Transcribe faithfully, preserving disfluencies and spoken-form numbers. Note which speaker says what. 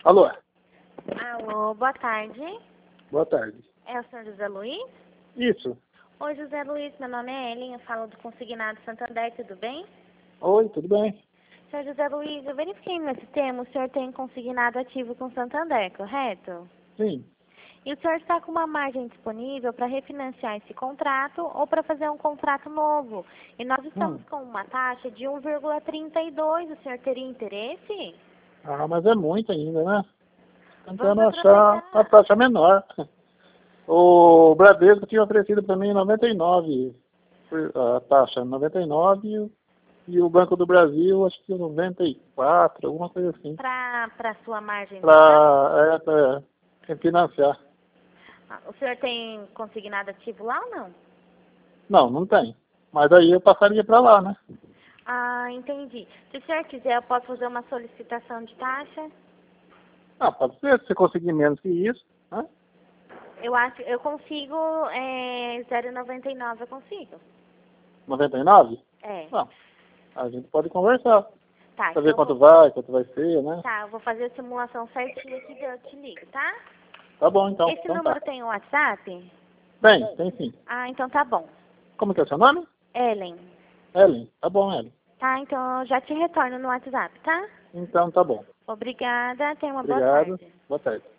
Speaker 1: Alô?
Speaker 2: Alô, boa tarde.
Speaker 1: Boa tarde.
Speaker 2: É o senhor José Luiz?
Speaker 1: Isso.
Speaker 2: Oi, José Luiz, meu nome é Ellen, eu falo do Consignado Santander, tudo bem?
Speaker 1: Oi, tudo bem?
Speaker 2: Senhor José Luiz, eu verifiquei no sistema, o senhor tem consignado ativo com Santander, correto?
Speaker 1: Sim.
Speaker 2: E o senhor está com uma margem disponível para refinanciar esse contrato ou para fazer um contrato novo. E nós estamos
Speaker 1: Hum.
Speaker 2: com uma taxa de um vírgula trinta e dois, o senhor teria interesse?
Speaker 1: Ah, mas é muito ainda, né? Tentando
Speaker 2: Vamos
Speaker 1: achar a
Speaker 2: aproveitar.
Speaker 1: taxa menor. O Bradesco tinha oferecido para mim noventa e nove a taxa, noventa e nove e o e o Banco do Brasil acho que noventa e quatro, alguma coisa assim.
Speaker 2: Para a sua margem menor?
Speaker 1: Para é, pra refinanciar.
Speaker 2: Ah, o senhor tem consignado ativo lá ou não?
Speaker 1: Não, não tem. Mas aí eu passaria para lá, né?
Speaker 2: Ah, entendi. Se o senhor quiser, eu posso fazer uma solicitação de taxa?
Speaker 1: Ah, pode ser, se você conseguir menos que isso, né?
Speaker 2: Eu acho, eu consigo, é, zero vírgula noventa e nove eu consigo.
Speaker 1: noventa e nove?
Speaker 2: É.
Speaker 1: Não, a gente pode conversar.
Speaker 2: Tá,
Speaker 1: Pra
Speaker 2: então
Speaker 1: ver
Speaker 2: eu
Speaker 1: quanto
Speaker 2: vou,
Speaker 1: vai, quanto vai ser, né?
Speaker 2: tá, eu vou fazer a simulação certinha aqui e eu te ligo, tá?
Speaker 1: Tá bom, então.
Speaker 2: Esse
Speaker 1: Então tá.
Speaker 2: número tem o WhatsApp?
Speaker 1: Tem, tem sim.
Speaker 2: Ah, então tá bom.
Speaker 1: Como que é o seu nome?
Speaker 2: Ellen.
Speaker 1: Ellen. Tá bom, Ellen.
Speaker 2: Tá, então eu já te retorno no WhatsApp, tá?
Speaker 1: Então tá bom.
Speaker 2: Obrigada, tenha uma boa
Speaker 1: Obrigado.
Speaker 2: tarde.
Speaker 1: Boa tarde.